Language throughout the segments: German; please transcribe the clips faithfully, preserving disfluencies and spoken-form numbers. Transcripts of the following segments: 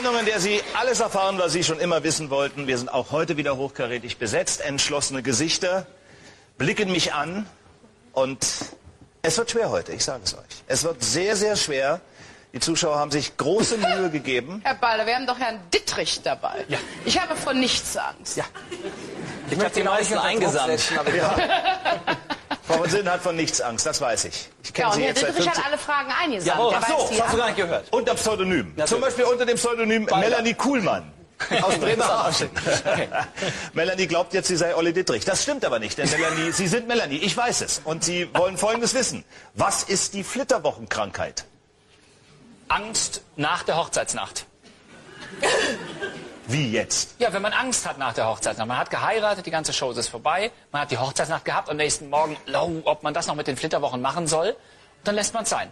Sendung, in der Sie alles erfahren, was Sie schon immer wissen wollten. Wir sind auch heute wieder hochkarätig besetzt. Entschlossene Gesichter blicken mich an. Und es wird schwer heute, ich sage es euch. Es wird sehr, sehr schwer. Die Zuschauer haben sich große Mühe gegeben. Herr Balder, wir haben doch Herrn Dittrich dabei. Ja. Ich habe vor nichts Angst. Ja. Ich habe die meisten eingesamt. Ja. Frau von Sinnen hat von nichts Angst, das weiß ich. Ich Ja, kenne und Sie Herr jetzt seit Dittrich hat fünfzehn alle Fragen eingesamt. Jawohl. Der Ach weiß so, die das hast du alle. gar nicht gehört. Unter Pseudonym. Natürlich. Zum Beispiel unter dem Pseudonym Balder. Melanie Kuhlmann. Aus Bremerhaven. Okay. Melanie glaubt jetzt, sie sei Olli Dittrich. Das stimmt aber nicht, denn Melanie, Sie sind Melanie, ich weiß es. Und Sie wollen Folgendes wissen. Was ist die Flitterwochenkrankheit? Angst nach der Hochzeitsnacht. Wie jetzt? Ja, wenn man Angst hat nach der Hochzeitsnacht. Man hat geheiratet, die ganze Show ist vorbei. Man hat die Hochzeitsnacht gehabt. Am nächsten Morgen, oh, ob man das noch mit den Flitterwochen machen soll. Dann lässt man es sein.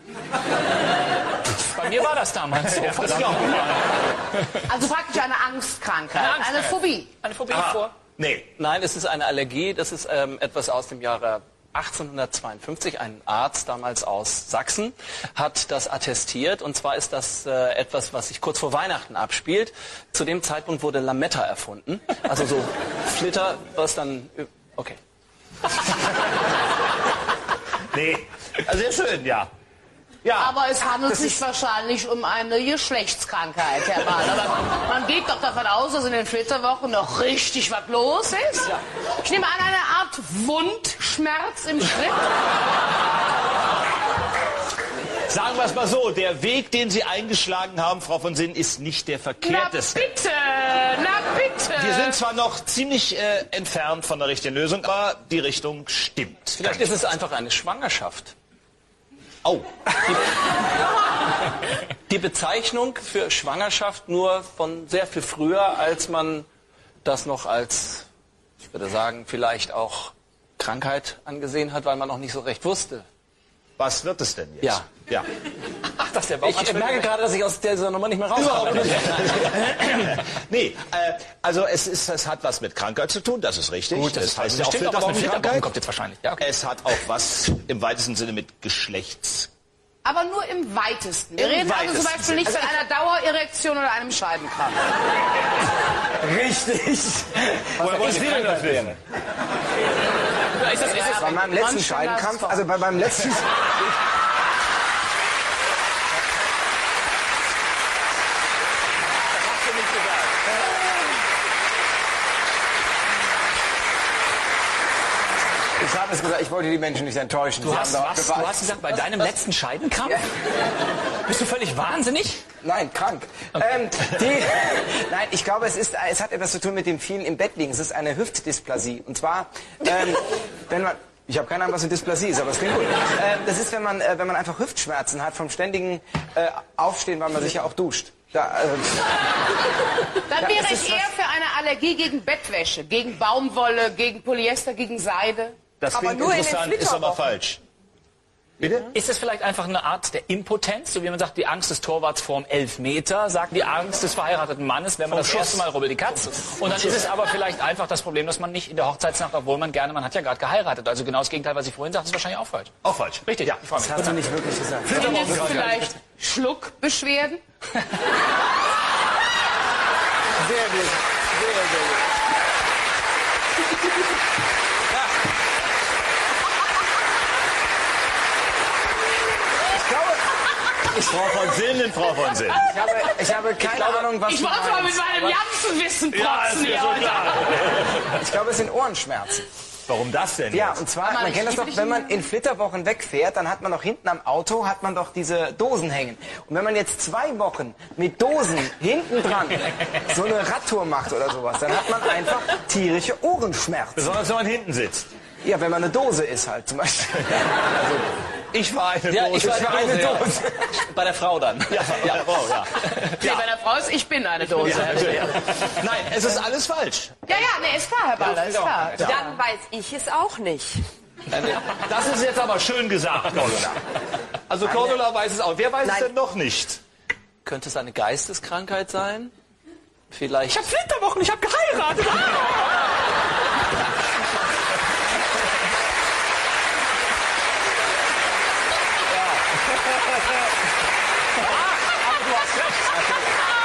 Bei mir war das damals so. Das glaubt man. Also praktisch eine Angstkrankheit, Eine eine, Angstkrankheit. Phobie. Eine Phobie Aha. vor. Nee. Nein, es ist eine Allergie. Das ist ähm, etwas aus dem Jahre achtzehnhundertzweiundfünfzig. Ein Arzt damals aus Sachsen hat das attestiert. Und zwar ist das äh, etwas, was sich kurz vor Weihnachten abspielt. Zu dem Zeitpunkt wurde Lametta erfunden. Also so Flitter, was dann... Okay. Nee. Also sehr schön, ja. Ja. Aber es handelt sich wahrscheinlich um eine Geschlechtskrankheit, Herr Balder. Man, man geht doch davon aus, dass in den Flitterwochen noch richtig was los ist. Ich nehme an, eine Art Wundschmerz im Schritt. Sagen wir es mal so, der Weg, den Sie eingeschlagen haben, Frau von Sinnen, ist nicht der Na verkehrteste. bitte, na bitte. Wir sind zwar noch ziemlich äh, entfernt von der richtigen Lösung, aber die Richtung stimmt. Vielleicht ist es einfach eine Schwangerschaft. Oh. Die Bezeichnung für Schwangerschaft nur von sehr viel früher, als man das noch als, ich würde sagen, vielleicht auch Krankheit angesehen hat, weil man noch nicht so recht wusste. Was wird es denn jetzt? Ja. Ja. Ach, das der Ich merke gerade, dass ich aus dieser Nummer nicht mehr rauskomme. Nee, äh, also es, ist, es hat was mit Krankheit zu tun, das ist richtig. Gut, das das heißt ist ja auch bestimmt auch was mit Flitterwochen Flitterwochenkrankheit. kommt jetzt wahrscheinlich. Ja, okay. Es hat auch was im weitesten Sinne mit Geschlechts... Aber nur im weitesten. Wir Im reden also zum weitesten Beispiel nicht von einer Dauererektion oder einem Scheidenkrampf. Richtig. Woher wollen Sie denn das wissen? Ist das, ist das, Bei meinem letzten Manchmal Scheidenkampf, das also bei meinem letzten... Ich habe es gesagt, ich wollte die Menschen nicht enttäuschen. du, Sie hast, haben was, doch- du hast gesagt, bei deinem letzten Scheidenkrampf? Bist du völlig wahnsinnig? Nein, krank. Ähm, die, nein, ich glaube, es, ist, es hat etwas zu tun mit dem vielen im Bett liegen. Es ist eine Hüftdysplasie. Und zwar, ähm, wenn man... Ich habe keine Ahnung, was eine Dysplasie ist, aber es klingt gut. Ähm, das ist, wenn man, äh, wenn man einfach Hüftschmerzen hat vom ständigen äh, Aufstehen, weil man sich ja auch duscht. Da, äh, Dann Ja, wäre es ich ist eher was- für eine Allergie gegen Bettwäsche, gegen Baumwolle, gegen Polyester, gegen Seide. Das Aber klingt nur in den interessant, ist aber Flitterwochen. falsch. Bitte? Ist das vielleicht einfach eine Art der Impotenz? So wie man sagt, die Angst des Torwarts vorm Elfmeter, sagt die Angst des verheirateten Mannes, wenn man das erste Mal rubbelt die Katz. Und dann ist es aber vielleicht einfach das Problem, dass man nicht in der Hochzeitsnacht, obwohl man gerne, man hat ja gerade geheiratet. Also genau das Gegenteil, was ich vorhin sagte, ist wahrscheinlich auch falsch. Auch falsch. Richtig, ja. Ich freue mich. das hast du nicht wirklich gesagt. Sind es vielleicht Schluckbeschwerden? Sehr gut. Sehr, sehr gut. Frau von Sinnen, Frau von Sinnen. Ich habe, ich habe keine Ahnung, was Ich du wollte mal mit meinst. meinem Jansenwissen protzen. Ja, ist mir hier schon heute. klar. Ich glaube, es sind Ohrenschmerzen. Warum das denn Ja, jetzt? und zwar, Aber man ich kennt das liebe doch, dich wenn man nicht. in Flitterwochen wegfährt, dann hat man doch hinten am Auto, hat man doch diese Dosen hängen. Und wenn man jetzt zwei Wochen mit Dosen hinten dran so eine Radtour macht oder sowas, dann hat man einfach tierische Ohrenschmerzen. Besonders wenn man hinten sitzt. Ja, wenn man eine Dose ist halt zum Beispiel. Also, Ich war eine Ja, Dose. ich war ich war eine ja. Dose. Bei der Frau dann. Ja, ja. Oh, ja. Nee, bei der Frau ist, ich bin eine Dose. Ja, natürlich. Nein, es ist alles falsch. Ja, ja, nee, ist klar, Herr Balder, ist klar. Dann weiß ich es auch nicht. Das ist jetzt aber schön gesagt, Cordula. Also Cordula weiß es auch. Wer weiß es denn noch nicht? Könnte es eine Geisteskrankheit sein? Vielleicht. Ich habe Flitterwochen, ich habe geheiratet.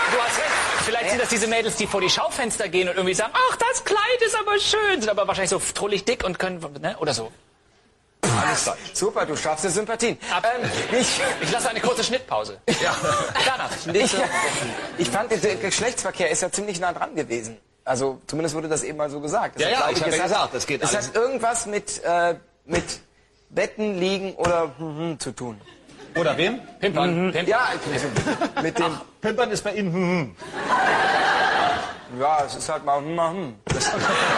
du hast recht. Vielleicht sind das diese Mädels, die vor die Schaufenster gehen und irgendwie sagen, ach, das Kleid ist aber schön, sind aber wahrscheinlich so trullig dick und können, ne? Oder so. Alles klar. Super, du schaffst dir Sympathien. Ähm, ich, Ich lasse eine kurze Schnittpause. ja. Danach. ich, ich fand, der Geschlechtsverkehr ist ja ziemlich nah dran gewesen. Also zumindest wurde das eben mal so gesagt. Ja, Deshalb ja, glaube ich habe es ja hat- gesagt, das geht Es alles. hat irgendwas mit, äh, mit Betten, Liegen oder hm, hm, zu tun. Oder wem? Pimpern. Pimpern. Ja, also mit dem... Pimpern ist bei Ihnen. Hm, hm. Ja, es ist halt mal... Hm, hm. Das,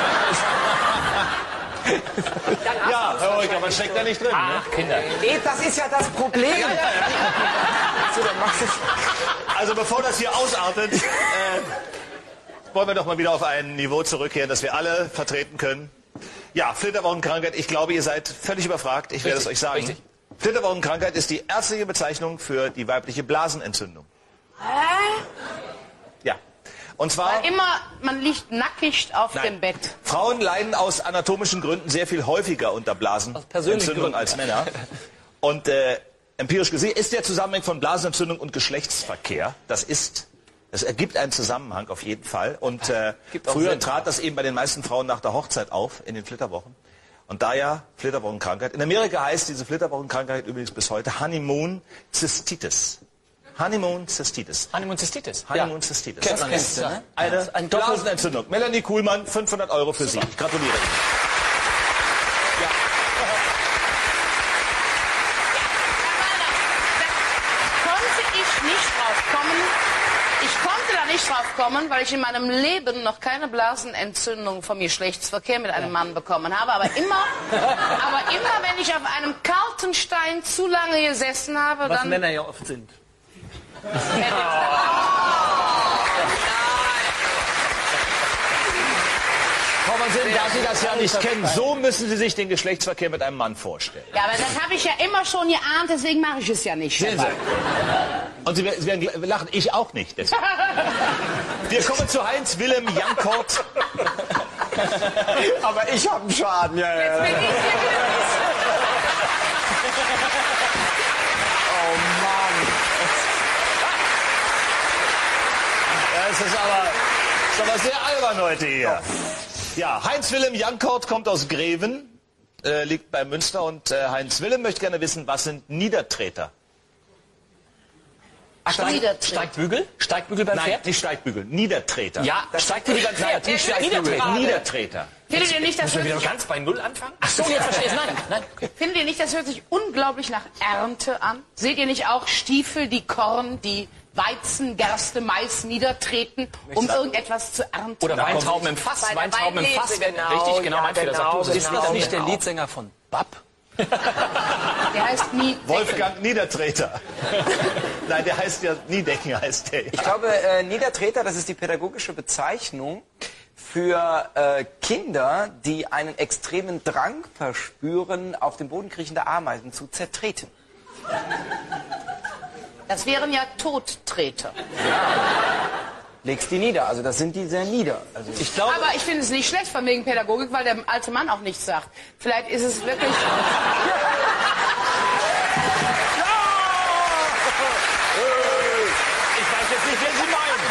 Ja, Herr Holger, man steckt da nicht drin. Ne? Ach, Kinder. nee, das ist ja das Problem. So, dann machst du's. Also bevor das hier ausartet, äh, wollen wir doch mal wieder auf ein Niveau zurückkehren, das wir alle vertreten können. Ja, Flitterwochenkrankheit, ich glaube, ihr seid völlig überfragt. Ich werde es euch sagen. richtig. Flitterwochenkrankheit ist die ärztliche Bezeichnung für die weibliche Blasenentzündung. Hä? Ja. Und zwar... Immer, man liegt nackig auf Nein. dem Bett. Frauen leiden aus anatomischen Gründen sehr viel häufiger unter persönlichen Blasenentzündung Gründen, als ja. Männer. Und äh, empirisch gesehen ist der Zusammenhang von Blasenentzündung und Geschlechtsverkehr. Das ist, das ergibt einen Zusammenhang auf jeden Fall. Und äh, Gibt auch früher Sinn. trat das eben bei den meisten Frauen nach der Hochzeit auf, in den Flitterwochen. Und daher Flitterwochenkrankheit. In Amerika heißt diese Flitterwochenkrankheit übrigens bis heute Honeymoon Cystitis. Honeymoon Cystitis. Honeymoon Cystitis. Honeymoon Cystitis. Kennt man kennst jetzt. du, ne? Eine ein Doppel- Blasenentzündung. Melanie Kuhlmann, fünfhundert Euro für Sie. Ich gratuliere Ihnen. Konnte ich nicht drauf kommen. Ich konnte da nicht drauf kommen, weil ich in meinem Leben noch keine Blasenentzündung vom Geschlechtsverkehr mit einem Mann bekommen habe. Aber immer, aber immer, wenn ich auf einem kalten Stein zu lange gesessen habe, Was dann... Männer ja oft sind. Frau von Sinn, da Sie das ja nicht kennen, so müssen Sie sich den Geschlechtsverkehr mit einem Mann vorstellen. Ja, aber das habe ich ja immer schon geahnt, deswegen mache ich es ja nicht. Sehen Sie. Und Sie werden, Sie werden lachen, ich auch nicht. Deswegen. Wir kommen zu Heinz Willem Jankort. Aber ich habe einen Schaden, ja, ja. Bin ich hier wieder- Oh Mann. Ja, es ist aber, ist aber sehr albern heute hier. Ja, Heinz Willem Jankort kommt aus Greven, äh, liegt bei Münster. Und äh, Heinz Willem möchte gerne wissen, was sind Niedertreter? Niedertreten. Steigbügel? Steigbügel beim Nein, Pferd? nicht Steigbügel, Niedertreter. Ja, Steigbügel beim Pferd. Der Niedertreter. Niedertreter. Findet ihr nicht, das Müssen hört wir sich, wieder ganz bei Null anfangen? Ach so, jetzt verstehe ich. Nein, nein. Okay. findet ihr nicht, das hört sich unglaublich nach Ernte an? Seht ihr nicht auch Stiefel, die Korn, die Weizen, Gerste, Mais niedertreten, um irgendetwas zu ernten? Oder Weintrauben im Fass. Bei der Weintrauben im Weinlese, Fass. genau, Richtig, genau, ja, mein Fehler. Sag genau, du, Ist genau, das nicht der genau. Leadsänger von Bab? Der heißt nie Wolfgang Niedertreter. Nein, der heißt ja Niedecken, heißt der. Ja. Ich glaube, äh, Niedertreter, das ist die pädagogische Bezeichnung für äh, Kinder, die einen extremen Drang verspüren, auf dem Boden kriechende Ameisen zu zertreten. Das wären ja Todtreter. Legst die nieder, also das sind die sehr nieder. Also Ich glaube, Aber ich finde es nicht schlecht von wegen Pädagogik, weil der alte Mann auch nichts sagt. Vielleicht ist es wirklich... Ich weiß jetzt nicht, wen Sie meinen.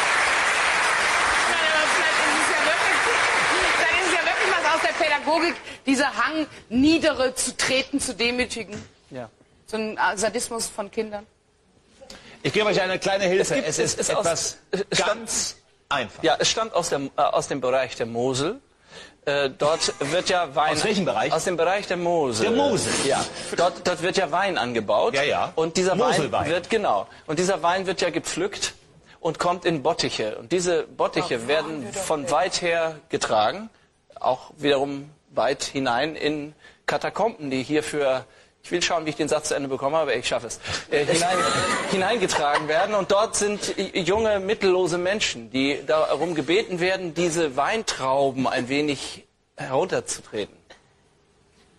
Nein, aber vielleicht ist es ja wirklich, vielleicht ist es ja wirklich was aus der Pädagogik, dieser Hang, Niedere zu treten, zu demütigen. ja. So ein äh, Sadismus von Kindern. Ich gebe euch eine kleine Hilfe. gibt- Es, ist es ist aus- etwas es stammt- ganz einfach. Ja, es stammt aus dem, äh, aus dem Bereich der Mosel. Äh, dort wird ja Wein... Aus welchem Bereich? Aus dem Bereich der Mosel. Der Mosel. Ja. Dort, dort wird ja Wein angebaut. Ja, ja. Und dieser Moselwein. Wein wird, genau. Und dieser Wein wird ja gepflückt und kommt in Bottiche. Und diese Bottiche werden von weit her getragen. Auch wiederum weit hinein in Katakomben, die hier für... Ich will schauen, wie ich den Satz zu Ende bekomme, aber ich schaffe es. Äh, hinein, hineingetragen werden. Und dort sind junge, mittellose Menschen, die darum gebeten werden, diese Weintrauben ein wenig herunterzutreten.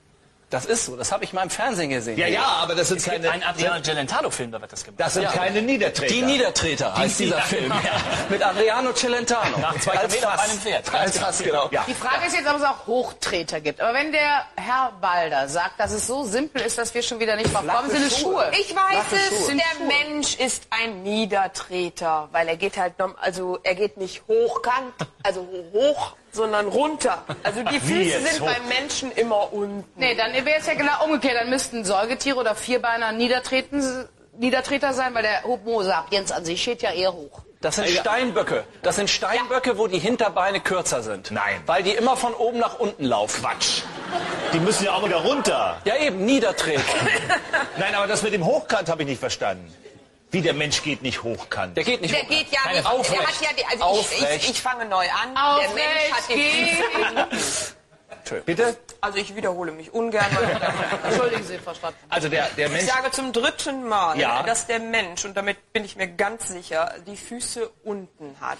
Das ist so, das habe ich mal im Fernsehen gesehen. Ja, ja, aber das sind Es gibt keine... einen Adriano Celentano-Film, da wird das gemacht. Das sind Ja. keine Niedertreter. Die Niedertreter heißt dieser Film. Ja. Mit Adriano Celentano. Nach zwei Als Kamelen auf Fass. einem Pferd. Als Fass, genau. Ja. Die Frage ist jetzt, ob es auch Hochtreter gibt. Aber wenn der Herr Balder sagt, dass es so simpel ist, dass wir schon wieder nicht drauf kommen, sind es Schuhe. Ich weiß es, Sind der Schuhe. Mensch ist ein Niedertreter, weil er geht halt, norm- also er geht nicht hochkant, also hoch, sondern runter. Also die Füße jetzt sind hoch? beim Menschen immer unten. Nee, dann wäre es ja genau umgekehrt. Dann müssten Säugetiere oder Vierbeiner Niedertreten, Niedertreter sein, weil der Homo sapiens an sich steht ja eher hoch. Das sind Steinböcke. Das sind Steinböcke, wo die Hinterbeine kürzer sind. Nein. Weil die immer von oben nach unten laufen. Quatsch. Die müssen ja auch wieder runter. Ja eben, Niedertreter. Nein, aber das mit dem Hochkant habe ich nicht verstanden. Wie, der Mensch geht nicht hochkant? Der geht nicht Der hoch. geht ja Keine nicht, aufrecht. der hat ja die, also ich, Aufrecht. ich, ich fange neu an. Der Mensch hat Aufrecht den gehen. Bitte? Also ich wiederhole mich ungern. Weil Entschuldigen Sie, Frau Stratt. Also der, der ich Mensch... sage zum dritten Mal, Ja. dass der Mensch, und damit bin ich mir ganz sicher, die Füße unten hat.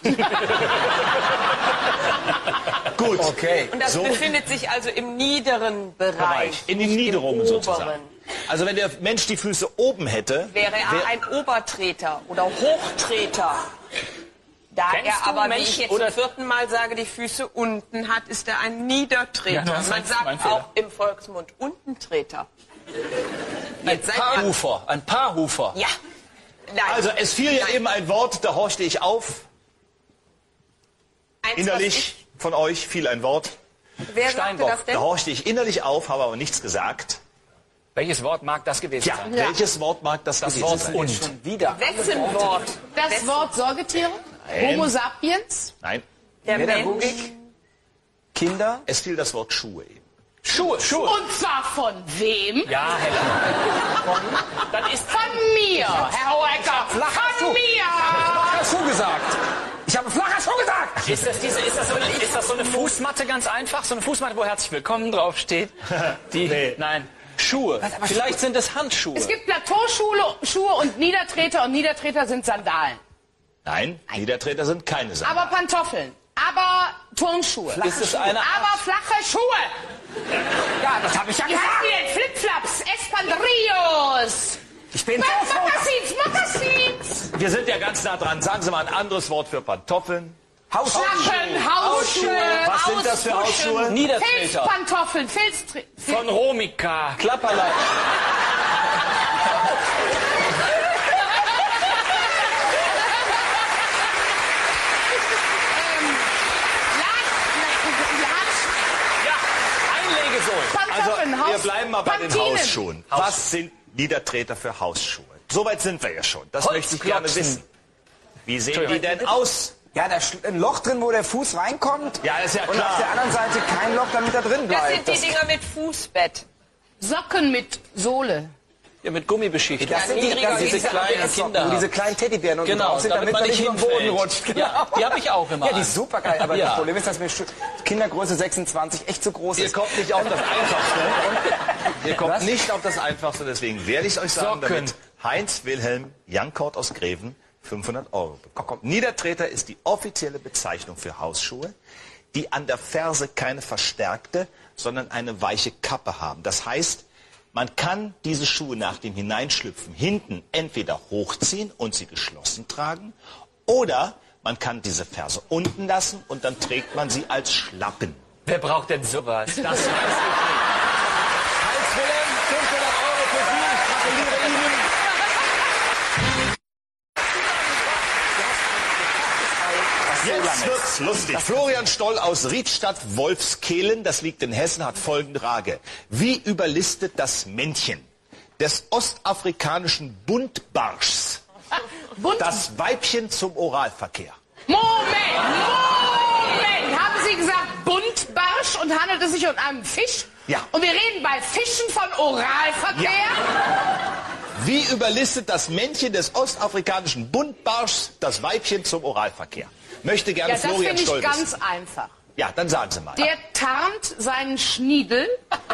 Gut. Okay. Und das So. befindet sich also im niederen Bereich. Bereich, in den nicht im Niederungen oberen. sozusagen. Also wenn der Mensch die Füße oben hätte... Wäre er wär- ein Obertreter oder Hochtreter. Da Kennst er du aber, wie Menschen ich jetzt oder- zum vierten Mal sage, die Füße unten hat, ist er ein Niedertreter. Ja, du hast Man recht, mein sagt Fehler. auch im Volksmund Untentreter. Ein Jetzt seid ihr- Paarhufer. Ein Paarhufer. Ja. Nein. Also es fiel ja Nein. eben ein Wort, da horchte ich auf. Eins, was Innerlich von euch fiel ein Wort. ich- Wer sagte Steinbock. das Da denn? horchte ich innerlich auf, habe aber nichts gesagt. Welches Wort mag das gewesen Ja, sein? welches Wort mag das, Das gewesen Wort sein? und. Schon wieder. Wessen Wort? Das Wessen- Wort Säugetiere? Homo sapiens? Nein, Der Mensch. Pädagogik. Kinder. es fiel das Wort Schuhe eben. Schuhe, Schuhe. Und zwar von wem? Ja, Hella. Dann ist Von mir, Herr Hohecker. Von mir. Flacher Schuh gesagt. Ich habe flacher Schuh gesagt. Ist das, diese, ist, das so eine, ist das so eine Fußmatte ganz einfach? So eine Fußmatte, wo herzlich willkommen draufsteht? Die, Nee. Nein. Schuhe. Vielleicht sind es Handschuhe. Es gibt Plateauschuhe Schuhe und Niedertreter und Niedertreter sind Sandalen. Nein, Niedertreter sind keine Sachen. Aber Pantoffeln. Aber Turnschuhe. Ist es eine Art- Aber flache Schuhe. Ja, das habe ich ja Wie gesagt. heißen die denn? Flipflops, Espandrillos. Ich bin Was? so froh. Mokassins, Mokassins. Wir sind ja ganz nah dran. Sagen Sie mal ein anderes Wort für Pantoffeln. Hausschuhe. Flaschen, Hausschuhe. Was sind das für Ausfuschen. Hausschuhe? Niedertreter. Filzpantoffeln, Filztre... Von Romika. Klapperlein. Ja, Einlegesohlen. Pantoffeln, Also, Haus... wir bleiben mal bei den Pantinen. Hausschuhen. Was sind Niedertreter für Hausschuhe? Soweit sind wir ja schon. Das möchte ich gerne Holzklotschen. wissen. Wie sehen die denn aus? Ja, da ist ein Loch drin, wo der Fuß reinkommt. Ja, ist ja Und auf der klar. anderen Seite kein Loch, damit er drin Das bleibt. sind die Dinger mit Fußbett. Socken mit Sohle. Ja, mit Gummibeschichtung. Das sind die, niedriger das sind diese diese kleinen Socken, Kinder wo diese haben. kleinen Teddybären und Genau, drauf sind, damit damit, man man nicht nicht über den Boden hinfällt. rutscht. Genau. Ja, die habe ich auch immer. Ja, die ist super geil. Aber Ja. das Problem ist, dass mir Stu- Kindergröße sechsundzwanzig echt zu groß Ihr ist. kommt nicht auf das Einfachste. Ihr kommt Was? nicht auf das Einfachste, deswegen werde ich es euch sagen, Socken. damit Heinz Wilhelm Jankort aus Greven fünfhundert Euro bekommt. Niedertreter ist die offizielle Bezeichnung für Hausschuhe, die an der Ferse keine verstärkte, sondern eine weiche Kappe haben. Das heißt, man kann diese Schuhe nach dem Hineinschlüpfen hinten entweder hochziehen und sie geschlossen tragen, oder man kann diese Ferse unten lassen und dann trägt man sie als Schlappen. Wer braucht denn sowas? Das weiß ich nicht. Heinz Wilhelm, fünfhundert Euro für Sie. Ich gratuliere Ihnen. Jetzt wird's lustig. Florian Stoll aus Riedstadt-Wolfskehlen, das liegt in Hessen, hat folgende Frage. Wie überlistet das Männchen des ostafrikanischen Buntbarschs Bunt... das Weibchen zum Oralverkehr? Moment, Moment. Haben Sie gesagt Buntbarsch und handelt es sich um einen Fisch? Ja. Und wir reden bei Fischen von Oralverkehr? Wie überlistet das Männchen des ostafrikanischen Buntbarschs das Weibchen zum Oralverkehr? Möchte gerne Ja, das Florian finde ich Stoll ganz wissen. einfach. Ja, dann sagen Sie mal. Der tarnt seinen Schniedel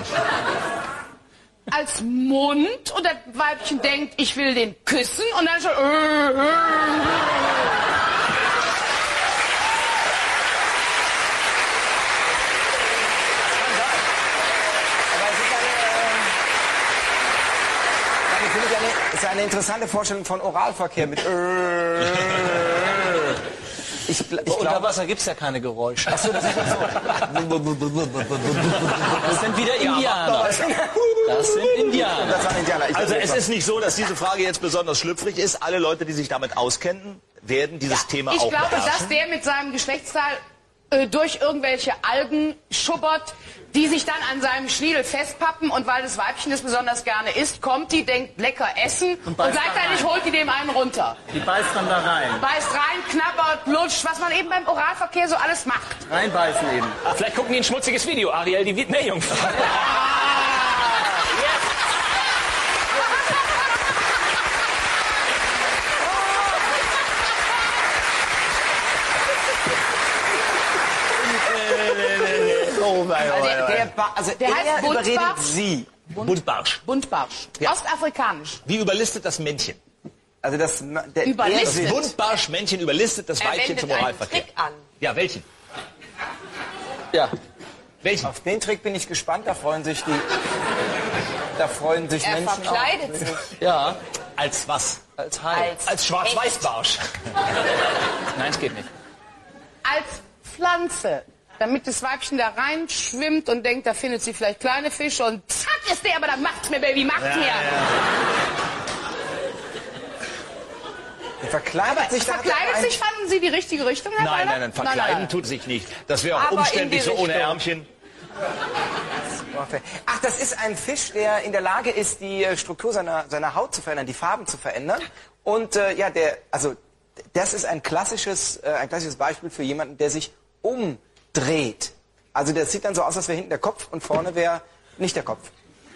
als Mund und das Weibchen denkt, ich will den küssen und dann schon... Äh, äh. Aber es ist eine, ist eine interessante Vorstellung von Oralverkehr mit äh, Ich, ich Unter glaub, Wasser gibt es ja keine Geräusche. Achso, das ist doch so. Das sind wieder Indianer. Das sind Indianer. Das waren Indianer. Ich Also weiß es nicht. ist nicht so, dass diese Frage jetzt besonders schlüpfrig ist. Alle Leute, die sich damit auskennen, werden dieses Thema Ich auch glaube, beherrschen. dass der mit seinem Geschlechtsteil äh, durch irgendwelche Algen schubbert, die sich dann an seinem Schniedel festpappen und weil das Weibchen das besonders gerne isst, kommt die, denkt lecker essen und, und beißt da gleichzeitig rein. holt die dem einen runter. Die beißt dann da rein. Beißt rein, knabbert, lutscht, was man eben beim Oralverkehr so alles macht. Reinbeißen eben. Ah, vielleicht gucken die ein schmutziges Video. Ariel, die Meerjungfrau. Oh mein Also der, der, Ba- also Der heißt er überredet Buntbarsch. sie. Buntbarsch. Buntbarsch. Ja. Ostafrikanisch. Wie überlistet das Männchen? Also das, der, Überlistet. er- Buntbarsch-Männchen überlistet das Er Weibchen wendet zum einen Oralverkehr. Trick an. Ja, welchen? Ja. Welchen? Auf den Trick bin ich gespannt. Da freuen sich die, da freuen sich Er Menschen verkleidet sich Ja, Als was? als Hai. als, Als Schwarz-Weiß-Barsch. Nein, es geht nicht. Als Pflanze. Damit das Weibchen da reinschwimmt und denkt, da findet sie vielleicht kleine Fische und zack ist der, aber dann macht's mir, Baby, macht's mir. Er verkleidet sich. da hat er Verkleidet ein- sich, fanden Sie die richtige Richtung, Herr Nein, Weiler? nein, nein, verkleiden tut sich nicht. Das wäre auch Aber in umständlich, die so ohne Richtung. Ärmchen. Ach, das ist ein Fisch, der in der Lage ist, die äh, Struktur seiner, seiner Haut zu verändern, die Farben zu verändern. Und äh, ja, der, also das ist ein klassisches, äh, ein klassisches Beispiel für jemanden, der sich umdreht. Also das sieht dann so aus, als wäre hinten der Kopf und vorne wäre nicht der Kopf.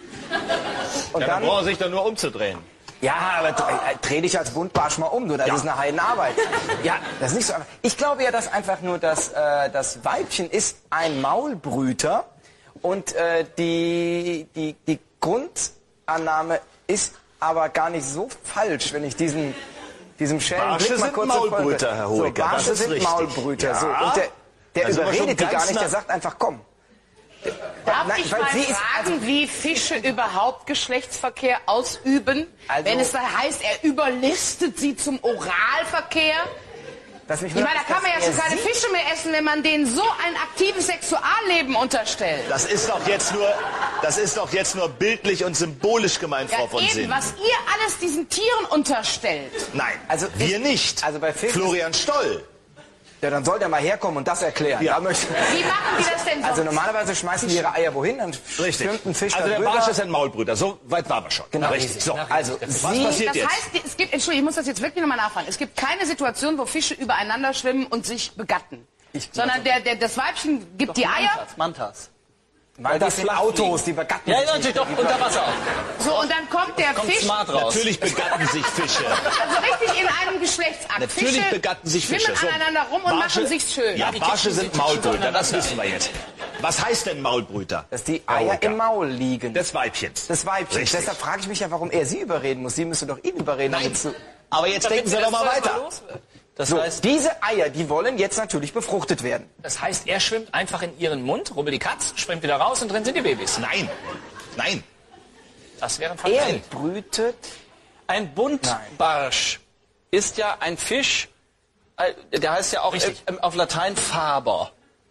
Und Ja, dann braucht er sich doch nur umzudrehen. ja, aber dreh, äh, dreh dich als Buntbarsch mal um, du, das Ja. ist eine Heidenarbeit. Ja, das ist nicht so einfach. Ich glaube ja, dass einfach nur das, äh, das Weibchen ist ein Maulbrüter und äh, die, die, die Grundannahme ist aber gar nicht so falsch, wenn ich diesen, diesem schellen Barsche Blick mal sind kurz Maulbrüter, folge. Herr So, Hoeker, Barsche das ist sind richtig. Maulbrüter. Ja. So. Und der, der Da sind wir schon überredet die gar ganz nicht, nah- der sagt einfach, komm. Darf Nein, ich weil mal sie ist- fragen, also- wie Fische überhaupt Geschlechtsverkehr ausüben? Also- wenn es da heißt, er überlistet sie zum Oralverkehr? Was mich Ich meine, da wundert, kann man ja dass schon er keine sie- Fische mehr essen, wenn man denen so ein aktives Sexualleben unterstellt. Das ist doch jetzt nur, das ist doch jetzt nur bildlich und symbolisch gemeint, Ja, Frau von eben, Sinn. was ihr alles diesen Tieren unterstellt. Nein, Also wir ich- nicht. also bei Fischen- Florian Stoll. Ja, dann soll der mal herkommen und das erklären. Ja. Da möchte- Wie machen die das denn sonst? Also normalerweise schmeißen die ihre Eier wohin, dann Richtig. schwimmt ein Fisch Also der darüber. Barsch ist ein Maulbrüter. So weit waren wir schon. Genau. Richtig. So. Also Was sie, passiert Das jetzt? heißt, es gibt, Entschuldigung, ich muss das jetzt wirklich nochmal nachfragen. Es gibt keine Situation, wo Fische übereinander schwimmen und sich begatten. Sondern der, der, das Weibchen gibt die Eier. Mantas. Mantas. weil das die sind flach Autos, die begatten Ja, sich ja, natürlich nicht. doch, unter Wasser. So, und dann kommt der Kommt Fisch, smart raus. Natürlich begatten sich Fische. also richtig in einem Geschlechtsakt. Natürlich Fische begatten sich Fische. schwimmen So, aneinander rum und Barsche- machen sich's schön. Ja, die Barsche kitzeln sind sich schon Maulbrüter, das aneinander. wissen wir jetzt. Was heißt denn Maulbrüter? Dass die Herr Eier Hoeker? im Maul liegen. Des Weibchens. Des Weibchens. Richtig. Deshalb frage ich mich ja, warum er sie überreden muss. Sie müsste doch ihn überreden. Nein. damit zu- Aber jetzt denken Sie doch mal weiter. Das So, heißt, diese Eier, die wollen jetzt natürlich befruchtet werden. Das heißt, er schwimmt einfach in ihren Mund, rubbelt die Katz, springt wieder raus und drin sind die Babys. Nein. Nein. Das wäre ein Er Fall. brütet. ein Buntbarsch ist ja ein Fisch, äh, der heißt ja auch Richtig. äh, auf Latein Faber.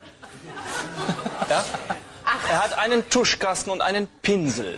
Ja? Er hat einen Tuschkasten und einen Pinsel.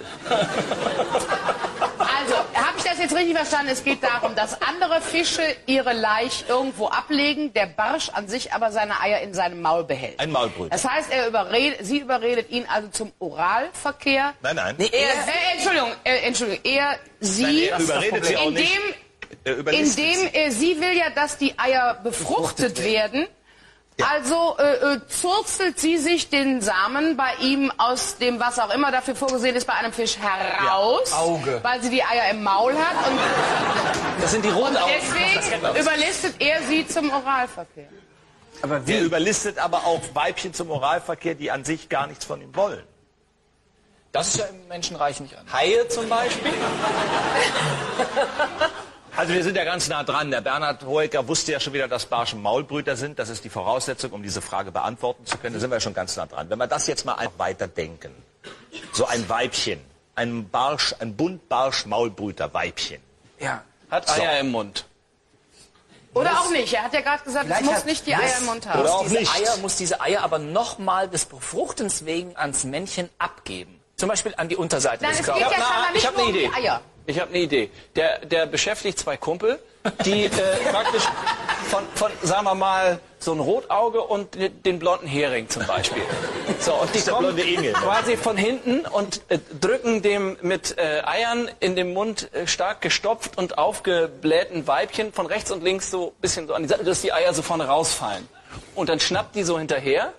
Also, habe ich das jetzt richtig verstanden? Es geht darum, dass andere Fische ihre Laich irgendwo ablegen, der Barsch an sich aber seine Eier in seinem Maul behält. Ein Maulbrüter. Das heißt, er überredet, sie überredet ihn also zum Oralverkehr. Nein, nein. Nee, Er, er, äh, Entschuldigung, äh, Entschuldigung, er, sie, er überredet sie auch nicht. indem, Er überlistet indem sie. äh, sie will ja, dass die Eier befruchtet werden. Also äh, äh, zurzelt sie sich den Samen bei ihm aus dem, was auch immer dafür vorgesehen ist, bei einem Fisch heraus, Ja, Auge. weil sie die Eier im Maul hat und Das sind die Rundaugen. deswegen überlistet er sie zum Oralverkehr. aber Der wie? überlistet aber auch Weibchen zum Oralverkehr, die an sich gar nichts von ihm wollen. Das ist ja im Menschenreich nicht anders. Haie zum Beispiel. Also wir sind ja ganz nah dran. Der Bernhard Hoeker wusste ja schon wieder, dass Barsche Maulbrüter sind. Das ist die Voraussetzung, um diese Frage beantworten zu können. Da sind wir ja schon ganz nah dran. Wenn wir das jetzt mal einfach weiterdenken. So ein Weibchen, ein Barsch, ein Buntbarsch-Maulbrüter-Weibchen. Ja. Hat Eier im Mund. Oder auch nicht. Er hat ja gerade gesagt, es Vielleicht muss hat- nicht die Eier im Mund haben. Oder auch diese nicht. Eier, muss diese Eier aber nochmal des Befruchtens wegen ans Männchen abgeben. Zum Beispiel an die Unterseite Nein, des es geht Körpers. ja scheinbar ich nicht habe nur eine um Idee. die Eier. Ich habe eine Idee. Der, der beschäftigt zwei Kumpel, die äh, praktisch von, von, sagen wir mal, so ein Rotauge und den blonden Hering zum Beispiel. So, und die der kommen blonde Engel. quasi von hinten und äh, drücken dem mit äh, Eiern in dem Mund äh, stark gestopft und aufgeblähten Weibchen von rechts und links so ein bisschen so an die Seite, dass die Eier so vorne rausfallen. Und dann schnappt die so hinterher.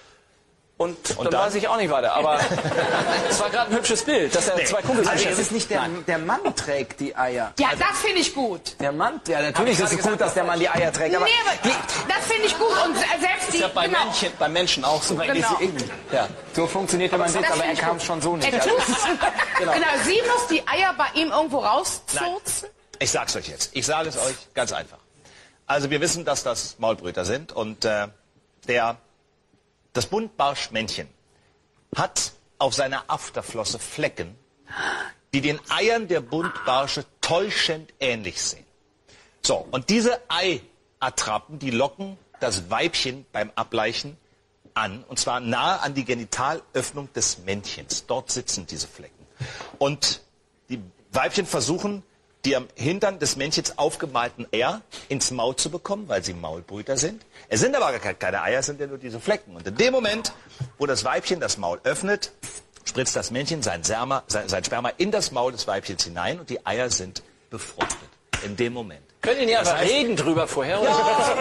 Und, dann, dann? weiß ich auch nicht weiter. Aber es war gerade ein hübsches Bild, dass er zwei Kumpels Also es beschäftigt. ist nicht der, der Mann trägt die Eier. Ja, das finde ich gut. Der Mann? Ja, natürlich ist es gut, dass der Mann die Eier trägt. Aber nee, aber das finde ich gut. Und selbst die, Ja, bei, genau. Männchen, bei Menschen auch so. Genau. Ja. so funktionierte mein Witz, Das aber er finde ich kam gut. schon so nicht. Er tut's. genau. Sie muss die Eier bei ihm irgendwo rauszurzen. Ich sag's euch jetzt. Ich sage es euch ganz einfach. Also wir wissen, dass das Maulbrüter sind und äh, der, das Buntbarschmännchen hat auf seiner Afterflosse Flecken, die den Eiern der Buntbarsche täuschend ähnlich sehen. So, und diese Eiattrappen, die locken das Weibchen beim Ableichen an, und zwar nahe an die Genitalöffnung des Männchens. Dort sitzen diese Flecken. Und die Weibchen versuchen, die am Hintern des Männchens aufgemalten Eier ins Maul zu bekommen, weil sie Maulbrüter sind. Es sind aber gar keine Eier, es sind ja nur diese Flecken. Und in dem Moment, wo das Weibchen das Maul öffnet, spritzt das Männchen sein, Sperma, sein, sein Sperma in das Maul des Weibchens hinein und die Eier sind befruchtet. In dem Moment. Können die nicht Das einfach heißt- reden drüber vorher? Oder?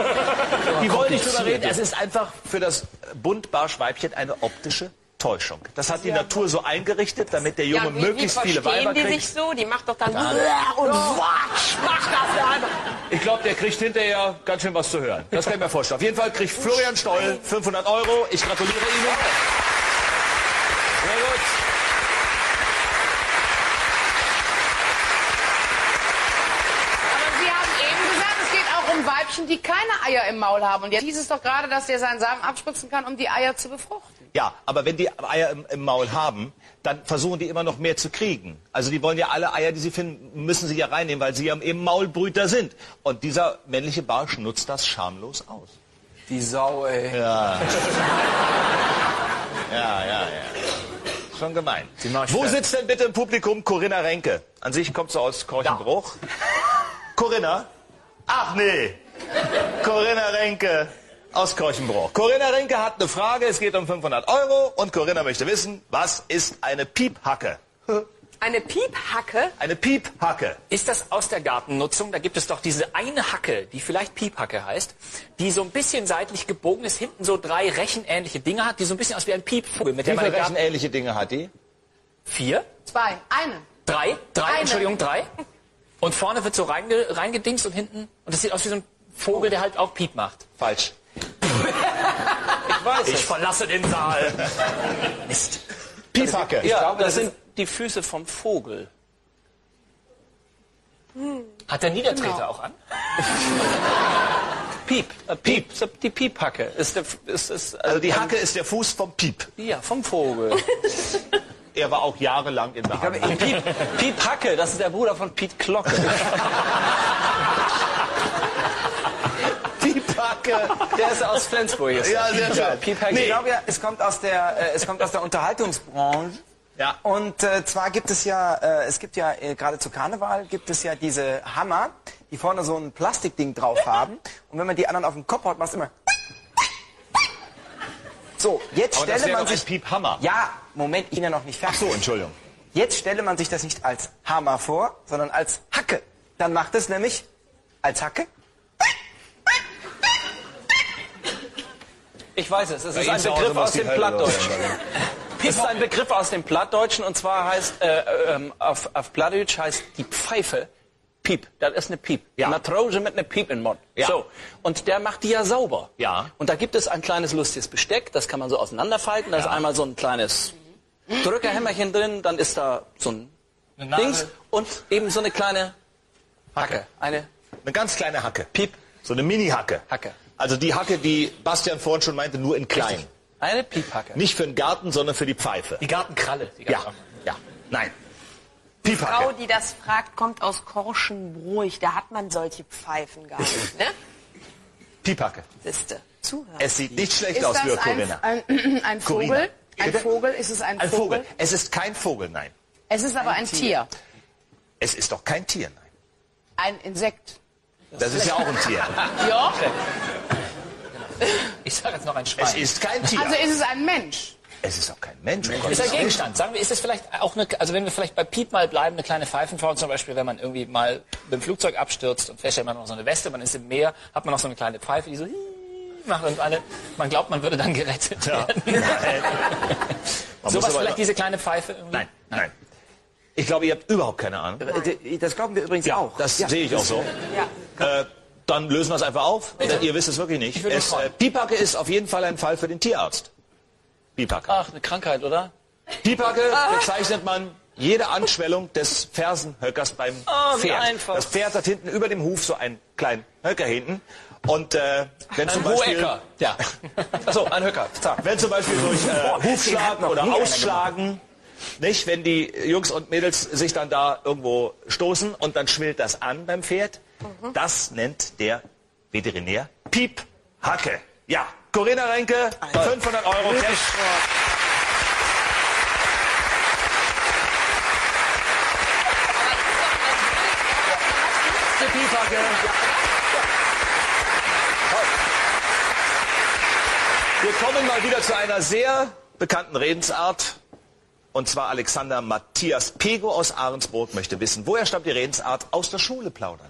Die wollen nicht drüber reden. Es ist einfach für das Buntbarschweibchen eine optische Täuschung. Das hat die Natur so eingerichtet, damit der Junge Ja, wie, möglichst wie viele verstehen Weiber die kriegt. sich so? Die macht doch dann und watsch, macht das da einfach. Ich glaube, der kriegt hinterher ganz schön was zu hören. Das kann ich mir vorstellen. Auf jeden Fall kriegt Florian Stoll fünfhundert Euro. Ich gratuliere Ihnen. Sehr gut. Aber Sie haben eben gesagt, es geht auch um Weibchen, die keine Eier im Maul haben. Und jetzt hieß es doch gerade, dass der seinen Samen abspritzen kann, um die Eier zu befruchten. Ja, aber wenn die Eier im, im Maul haben, dann versuchen die immer noch mehr zu kriegen. Also die wollen ja alle Eier, die sie finden, müssen sie ja reinnehmen, weil sie ja eben Maulbrüter sind. Und dieser männliche Barsch nutzt das schamlos aus. Die Sau, ey. Ja. Ja, ja, ja. Schon gemein. Wo sitzt denn bitte im Publikum Corinna Renke? An sich kommt sie aus Korchenbruch. Corinna? Ach nee. Corinna Renke aus Korchenbruch. Corinna Renke hat eine Frage, es geht um fünfhundert Euro und Corinna möchte wissen, was ist eine Piephacke? Eine Piephacke? Eine Piephacke. Ist das aus der Gartennutzung? Da gibt es doch diese eine Hacke, die vielleicht Piephacke heißt, die so ein bisschen seitlich gebogen ist, hinten so drei rechenähnliche Dinge hat, die so ein bisschen aus wie ein Piepvogel. Mit Wie der viele meine Garten rechenähnliche Dinge hat die? Vier? Zwei. Eine. Drei? Drei, Eine. Entschuldigung, drei. Und vorne wird so reinge, reingedingst und hinten, und das sieht aus wie so ein Vogel, der halt auch Piep macht. Falsch. Ich weiß Ich es. verlasse den Saal. Mist. Piefhacke. Ja, glaube, das das sind die Füße vom Vogel. Hat der Niedertreter auch an? Piep. Äh, Piep. Die Piephacke. Ist der, ist, ist, Also die Hacke ist der Fuß vom Piep. Ja, vom Vogel. Er war auch jahrelang in Behandlung. Piep, Piep Hacke, das ist der Bruder von Piet Glocke. Piephacke. Der ist aus Flensburg. Ist Ja, der. sehr schön. Piep Hacke. Ich glaube ja, es kommt aus der, äh, es kommt aus der Unterhaltungsbranche. Ja. Und äh, zwar gibt es ja, äh, es gibt ja äh, gerade zu Karneval gibt es ja diese Hammer, die vorne so ein Plastikding drauf haben. Und wenn man die anderen auf den Kopf haut, macht es immer. So, jetzt Aber das stelle wäre man doch ein sich. Piephammer. Ja, Moment, ich bin ja noch nicht fertig. Ach so, Entschuldigung. Jetzt stelle man sich das nicht als Hammer vor, sondern als Hacke. Dann macht es nämlich als Hacke. Ich weiß es, es ist Ihnen ein zu Hause Begriff muss aus die dem Hölle los Plattdeutschen. Es ist ein Begriff aus dem Plattdeutschen und zwar heißt, äh, ähm, auf, auf Plattdeutsch heißt die Pfeife Piep. Das ist eine Piep. Ja. Matrose mit einer Piep im Mund. Ja. So. Und der macht die ja sauber. Ja. Und da gibt es ein kleines lustiges Besteck, das kann man so auseinanderfalten. Da ist einmal so ein kleines Drückerhämmerchen drin, dann ist da so ein Dings und eben so eine kleine Hacke. Eine Eine ganz kleine Hacke. Piep. So eine Mini-Hacke. Hacke. Also die Hacke, die Bastian vorhin schon meinte, nur in klein. Richtig. Eine Piephacke. Nicht für den Garten, sondern für die Pfeife. Die Gartenkralle. Die Ja, Garten- ja, nein. Die Frau, die das fragt, kommt aus Korschenbruch. Da hat man solche Pfeifen gar nicht, ne? Piepacke. Siehste. Zuhören. Es sieht nicht schlecht Ist aus, das liebe ein, Corinna. ein, ein Vogel? Corinna. Ein Bitte? Vogel? Ist es ein, Ein Vogel? Vogel. Es ist kein Vogel, nein. Es ist aber ein, Tier. Es ist doch kein Tier, nein. Ein Insekt. Das ist ja auch ein Tier. Ja. Ich sage jetzt noch ein Schwein. Es ist kein Tier. Also ist es ein Mensch. Es ist auch kein Mensch. um Ist Gottes der Willen. Gegenstand. Sagen wir, ist es vielleicht auch eine, also wenn wir vielleicht bei Piep mal bleiben, eine kleine Pfeifenform zum Beispiel, wenn man irgendwie mal mit dem Flugzeug abstürzt und feststellt, man hat noch so eine Weste, man ist im Meer, hat man noch so eine kleine Pfeife, die so macht und alle, man glaubt, man würde dann gerettet Ja. werden. Nein. Man So muss was aber- vielleicht diese kleine Pfeife irgendwie? Nein, nein. Ich glaube, ihr habt überhaupt keine Ahnung. Das glauben wir übrigens Ja, auch. das Ja. sehe ich auch so. Äh, dann lösen wir es einfach auf, denn ihr wisst es wirklich nicht. will nur Es, fragen. äh, Piepacke ist auf jeden Fall ein Fall für den Tierarzt. Piepacke. Ach, eine Krankheit, oder? Piepacke bezeichnet man jede Anschwellung des Fersenhöckers beim Ah, wie Pferd. einfach. Das Pferd hat hinten über dem Huf so einen kleinen Höcker hinten. Und äh, wenn, zum Beispiel, Hohecker. Ja. Achso, ein Höcker. Zack. wenn zum Beispiel durch äh, den hat Hufschlag noch oder nie einer Ausschlagen, nicht, wenn die Jungs und Mädels sich dann da irgendwo stoßen und dann schwillt das an beim Pferd, das nennt der Veterinär Piephacke. Ja, Corinna Renke, fünfhundert Euro Cash. Die Piephacke. Wir kommen mal wieder zu einer sehr bekannten Redensart. Und zwar Alexander Matthias Pego aus Ahrensburg möchte wissen, woher stammt die Redensart aus der Schule plaudern?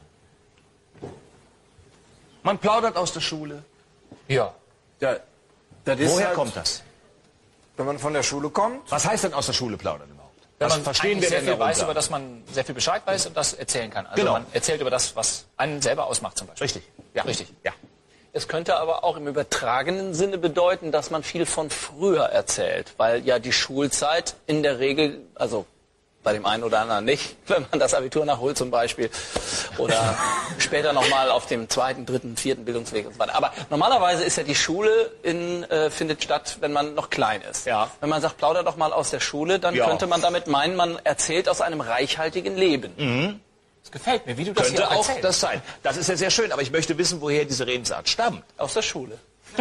Man plaudert aus der Schule. Ja. Ja, das ist Woher halt, kommt das? Wenn man von der Schule kommt. Was heißt denn aus der Schule plaudern überhaupt? Wenn Was man verstehen eigentlich wir sehr denn viel weiß, darunter? über das man sehr viel Bescheid weiß und das erzählen kann. Also Genau. man erzählt über das, was einen selber ausmacht zum Beispiel. Richtig. Ja. Richtig. Ja. Es könnte aber auch im übertragenen Sinne bedeuten, dass man viel von früher erzählt, weil ja die Schulzeit in der Regel, also bei dem einen oder anderen nicht, wenn man das Abitur nachholt zum Beispiel oder später nochmal auf dem zweiten, dritten, vierten Bildungsweg und so weiter. Aber normalerweise ist ja die Schule in, äh, findet statt, wenn man noch klein ist. Ja. Wenn man sagt, plauder doch mal aus der Schule, dann Ja. könnte man damit meinen, man erzählt aus einem reichhaltigen Leben. Das gefällt mir, wie du das Könnte hier auch erzählst. das sein. Das ist ja sehr schön, aber ich möchte wissen, woher diese Redensart stammt. Aus der Schule.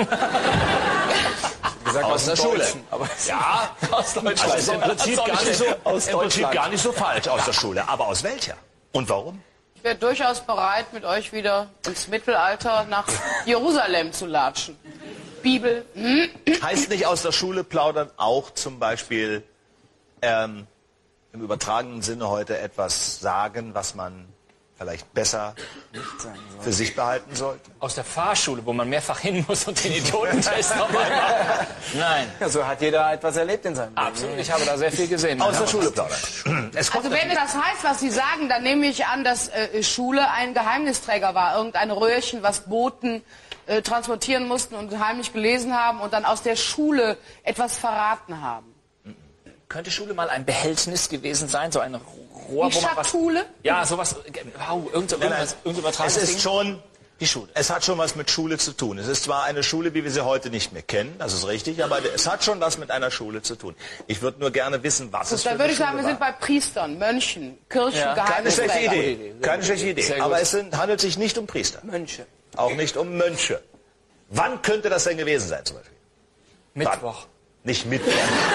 Gesagt, Aus der Schule. Aber Ja, aus Deutschland. also ist im Prinzip, Aus gar nicht, so, Aus im Prinzip Deutschland. gar nicht so falsch aus der Schule. Aber aus welcher? Und warum? Ich wäre durchaus bereit, mit euch wieder ins Mittelalter nach Jerusalem zu latschen. Bibel. Hm? Heißt nicht aus der Schule plaudern auch zum Beispiel ähm, im übertragenen Sinne heute etwas sagen, was man vielleicht besser für sich behalten sollte? Aus der Fahrschule, wo man mehrfach hin muss und den Idiotentest nochmal macht. Nein. Ja, so hat jeder etwas erlebt in seinem Leben. Absolut, ich habe da sehr viel gesehen. Aus der Schule plaudern. Es kommt Also wenn das heißt, was Sie sagen, dann nehme ich an, dass äh, Schule ein Geheimnisträger war. Irgendein Röhrchen, was Boten äh, transportieren mussten und heimlich gelesen haben und dann aus der Schule etwas verraten haben. Könnte Schule mal ein Behältnis gewesen sein, so ein Rohr, Die wo man was... Schatulle? Ja, sowas, wow, irgend so, irgendwas, irgend es übertragenes ist Ding. schon, Die Schule. es hat schon was mit Schule zu tun. Es ist zwar eine Schule, wie wir sie heute nicht mehr kennen, das ist richtig, aber es hat schon was mit einer Schule zu tun. Ich würde nur gerne wissen, was es für Da eine würde ich Schule sagen, wir war. sind bei Priestern, Mönchen, Kirchen, Ja. Keine schlechte Geheimnisträger. Idee. Keine schlechte Idee. Sehr gut. Aber es sind, handelt sich nicht um Priester. Mönche. Auch nicht um Mönche. Wann könnte das denn gewesen sein zum Beispiel? Mittwoch. Nicht Mittwoch.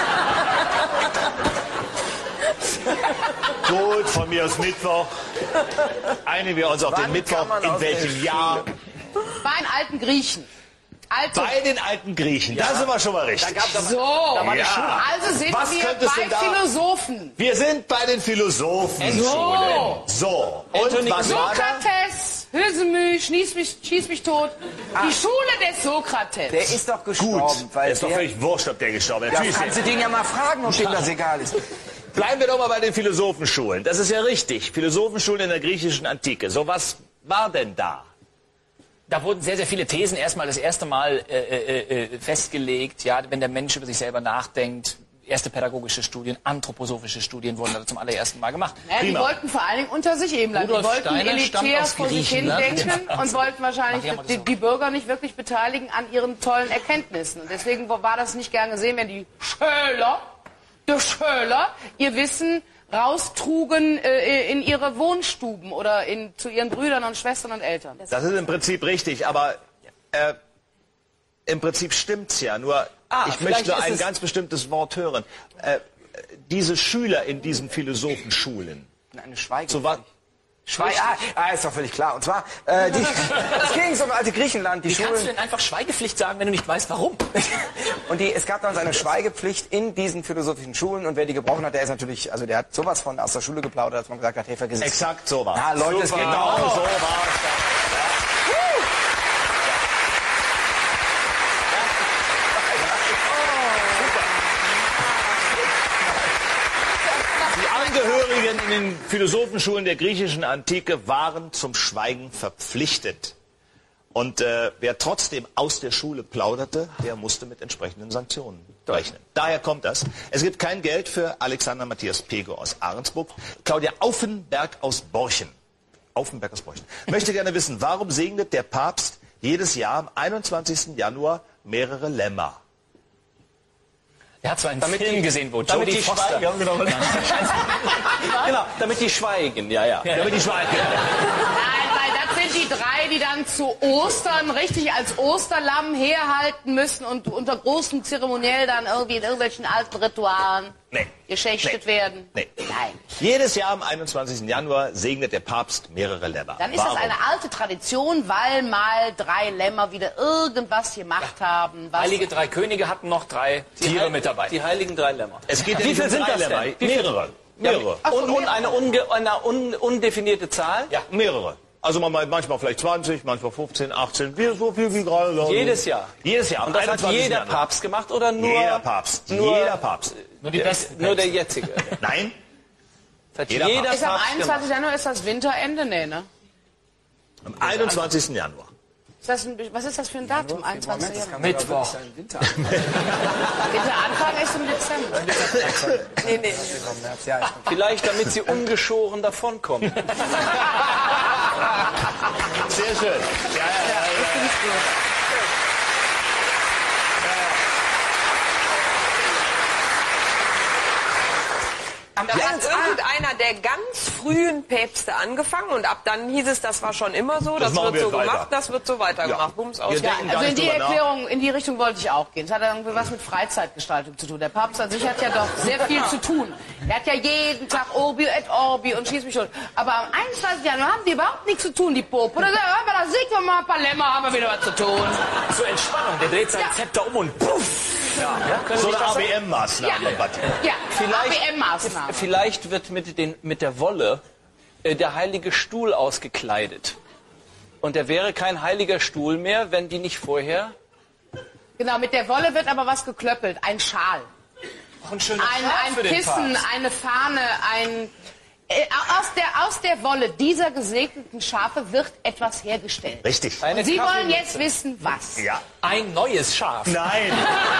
Gut, von mir aus Mittwoch. Einigen wir uns auf den Mittwoch. kann man In aus welchem der Jahr? Bei den alten Griechen. Alte. Bei den alten Griechen. Da sind wir schon mal richtig. So. Ja. Also sind Was wir könnte es bei denn da- Philosophen. Wir sind bei den Philosophen. So. So. Und was war da? Sokrates, Hülsemü, schieß mich, schieß mich tot. Die Schule des Sokrates. Der ist doch Gut. gestorben. Weil ist doch der, völlig wurscht, ob der gestorben ist. ja, Natürlich kannst du den ja mal fragen, ob dem das egal ist. Bleiben wir doch mal bei den Philosophenschulen. Das ist ja richtig. Philosophenschulen in der griechischen Antike. So, was war denn da? Da wurden sehr, sehr viele Thesen erstmal das erste Mal äh, äh, äh, festgelegt. Ja, wenn der Mensch über sich selber nachdenkt. Erste pädagogische Studien, anthroposophische Studien wurden da zum allerersten Mal gemacht. Ja, die Prima. wollten vor allen Dingen unter sich eben bleiben. Die Rudolf wollten Steiner stammt elitär aus vor sich hin Griechenland. denken und wollten wahrscheinlich Ach, ja, die, so. die Bürger nicht wirklich beteiligen an ihren tollen Erkenntnissen. Und deswegen war das nicht gern gesehen, wenn die Schüler, die Schüler, ihr Wissen raustrugen äh, in ihre Wohnstuben oder in, zu ihren Brüdern und Schwestern und Eltern. Das ist im Prinzip richtig, aber äh, im Prinzip stimmt's ja. Nur Ah, ich vielleicht möchte ist ein es- ganz bestimmtes Wort hören. Äh, diese Schüler in diesen Philosophenschulen. Eine Schweige. So was. Schweige. Ah, ah, ist doch völlig klar. Und zwar, äh, die, es ging so um alte Griechenland, die Wie kannst du Schulen. denn einfach Schweigepflicht sagen, wenn du nicht weißt, warum? Und die, es gab damals eine Schweigepflicht in diesen philosophischen Schulen. Und wer die gebrochen hat, der ist natürlich, also der hat sowas von aus der Schule geplaudert, dass man gesagt hat, hey, vergiss es. Exakt so war. Ja, Leute, es geht Genau noch. so war Die Angehörigen in den Philosophenschulen der griechischen Antike waren zum Schweigen verpflichtet. Und äh, wer trotzdem aus der Schule plauderte, der musste mit entsprechenden Sanktionen rechnen. Daher kommt das. Es gibt kein Geld für Alexander Matthias Pego aus Ahrensburg. Claudia Auffenberg aus Borchen. Auffenberg aus Borchen. Möchte gerne wissen, warum segnet der Papst jedes Jahr am einundzwanzigsten Januar mehrere Lämmer? Er hat zwar einen Damit Film die- gesehen, wo damit Jodie die Foster... schweigen. Genau, damit die schweigen, ja, ja. Damit die Schweine. Nein, weil das sind die drei, die dann zu Ostern richtig als Osterlamm herhalten müssen und unter großem Zeremoniell dann irgendwie in irgendwelchen alten Ritualen Nee. geschächtet Nee. werden. Nee. Nein. Jedes Jahr am einundzwanzigsten Januar segnet der Papst mehrere Lämmer. Dann ist Warum? das eine alte Tradition, weil mal drei Lämmer wieder irgendwas gemacht haben. Was Heilige drei Könige hatten noch drei Tiere mit dabei. Die heiligen drei Lämmer. Es geht ja Wie nicht viel um sind drei das Lämmer. denn? Wie viel? Mehrere. Mehrere. Ach so, und, und mehrere. eine, unge, eine un, undefinierte Zahl? Ja, mehrere. Also man- manchmal vielleicht zwanzig, manchmal fünfzehn, achtzehn, wie, so viel wie gerade. da. Jedes Jahr. Jedes Jahr. am Und das hat einundzwanzigsten jeder Januar. Papst gemacht oder nur... Jeder Papst. Nur, Jeder Papst. Nur die besten. Nur der jetzige. Nein? Das hat Jeder jeder Papst. ist am Papst gemacht. einundzwanzigsten Januar ist das Winterende? Nee, ne? Am einundzwanzigsten Januar. Ist das ein, was ist das für ein Datum? einundzwanzigsten Januar. Mittwoch. Winteranfang ist im Dezember. Nee, nee. Ja, ich- Vielleicht, damit sie ungeschoren davonkommen. Sehr schön. Ja, ja, ja. Da hat irgendeiner der ganz frühen Päpste angefangen und ab dann hieß es, das war schon immer so, das, Das machen wird so wir weiter. gemacht, das wird so weitergemacht. Ja. Bums aus. Wir denken gar Also in nicht die drüber nach. Erklärung, in die Richtung wollte ich auch gehen. Es hat irgendwie was mit Freizeitgestaltung zu tun. Der Papst an sich hat ja doch sehr viel zu tun. Er hat ja jeden Tag Orbi et Orbi und schießt mich schon. Aber am einundzwanzigsten Januar haben die überhaupt nichts zu tun, die Pope. Oder sagen, hör mal, da singen wir mal ein paar Lämmer, haben wir wieder was zu tun. Zur Entspannung. Der dreht sein Ja. Zepter um und puff. Ja, können So Sie eine das A sagen? B M-Maßnahme, Batti. Ja, Vielleicht- A B M-Maßnahmen. Vielleicht wird mit, den, mit der Wolle äh, der heilige Stuhl ausgekleidet. Und der wäre kein heiliger Stuhl mehr, wenn die nicht vorher... Genau, mit der Wolle wird aber was geklöppelt. Ein Schal. Auch ein schöner Ein, Schal ein für den Kissen, Papst. eine Fahne, ein... Äh, aus, der, aus der Wolle dieser gesegneten Schafe wird etwas hergestellt. Richtig. Eine Und Sie wollen Kaffeemütze. jetzt wissen, was. Ja. Ein neues Schaf. Nein.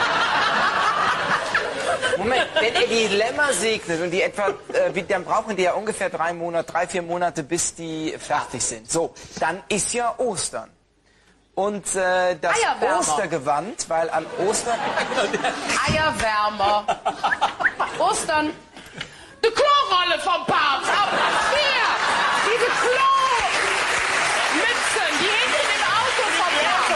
Moment, wenn er die Lämmer segnet und die etwa, äh, wie, dann brauchen die ja ungefähr drei Monate, drei, vier Monate, bis die fertig sind. So, dann ist ja Ostern. Und äh, das Eierwärmer. Ostergewand, weil an Ostern... Eierwärmer. Ostern. Die Klorolle vom Papst. Auf Platz vier. Diese Klo-Mützen, die hinten im Auto vom Papst.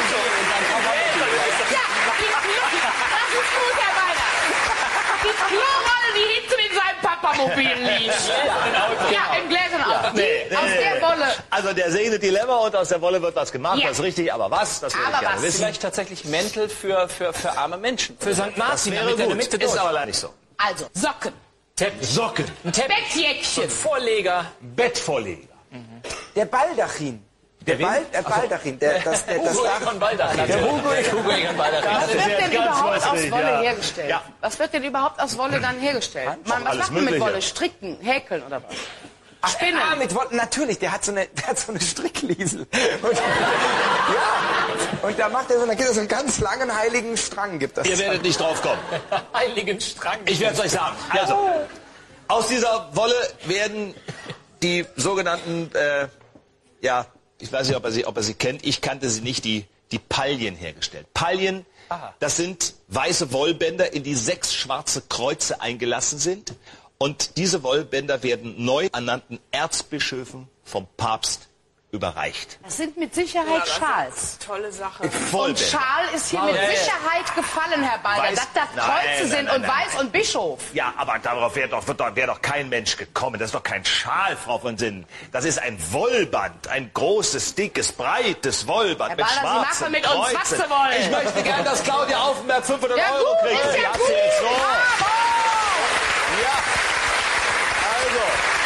Ja, die Klo, das ist gut, Herr Weiner. Die Klorolle, die hinten in seinem Papamobil liegt. Ja, im gläsernen Auto. Die Nee, nee, aus nee, der nee. Wolle. Also der segnet die Lämmer und aus der Wolle wird was gemacht, Ja. das ist richtig. Aber was? Das will Aber ich gerne was? wissen. Vielleicht tatsächlich Mäntel für, für, für arme Menschen. Für Sankt Das Martin, wäre damit er in der gut. Mitte Ist durch. aber leider nicht so. Also, Socken. Teppich. Socken. Ein Teppich. Bettjäckchen. Vorleger. Bettvorleger. Der Baldachin. Der, wen? Bal der Baldachin. Der, das, der, das Hugo Dach, Egon Baldachin. der Hugo Hugo Egon Baldachin. Was ist wird jetzt denn ganz überhaupt aus wässrig, Wolle ja. hergestellt? Ja. Was wird denn überhaupt aus Wolle dann hergestellt? Man, was alles macht man mit Mögliche. Wolle? Stricken, häkeln oder was? Ach, Spinnen. Ah, mit Wolle, natürlich, der hat so eine, der hat so eine Strickliesel. Und, ja, und da macht er so, dann gibt er so einen ganz langen heiligen Strang, gibt das. Ihr werdet nicht drauf kommen. Heiligen Strang. Ich werde es euch sagen. Also, aus dieser Wolle werden die sogenannten, äh, ja, ich weiß nicht, ob er sie, ob er sie kennt. Ich kannte sie nicht, die, die Paljen hergestellt. Paljen, das sind weiße Wollbänder, in die sechs schwarze Kreuze eingelassen sind. Und diese Wollbänder werden neu ernannten Erzbischöfen vom Papst überreicht. Das sind mit Sicherheit Schals. Tolle Sache. Und Wollbänder. Schal ist hier mit Sicherheit gefallen, Herr Balder, Weiß- dass das Nein, Kreuze nein, sind nein, und nein, Weiß nein. und Bischof. Ja, aber darauf wäre doch, wird doch, wär doch kein Mensch gekommen. Das ist doch kein Schal, Frau von Sinnen. Das ist ein Wollband. Ein großes, dickes, breites Wollband Herr mit Balder, Sie schwarzen machen mit uns, was Kreuzen. Sie wollen. Ich möchte gern, dass Claudia Aufenberg fünfhundert Ja, Euro gut, kriegt. ist Sie ja hat's gut. jetzt so. Bravo. Ja. Also.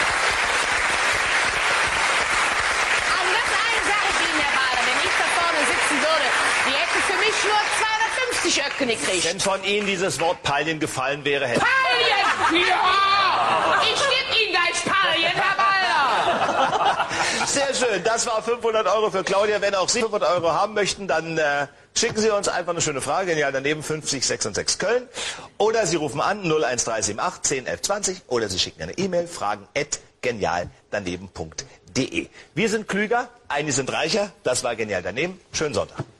Also das eine sage ich Ihnen, Herr Balder, wenn ich da vorne sitzen würde, die hätten für mich nur zweihundertfünfzig Öcken gekriegt. Wenn von Ihnen dieses Wort Palien gefallen wäre, hätte Palien! Ja! Ich gebe Ihnen gleich Palien, Herr Balder! Sehr schön, das war fünfhundert Euro für Claudia. Wenn auch Sie fünfhundert Euro haben möchten, dann äh, schicken Sie uns einfach eine schöne Frage, genial daneben fünfzig sechsundsechzig Köln. Oder Sie rufen an null eins drei sieben acht zehn elf zwanzig oder Sie schicken eine E-Mail, fragen at genial daneben punkt de. Wir sind klüger, einige sind reicher. Das war Genial daneben. Schönen Sonntag.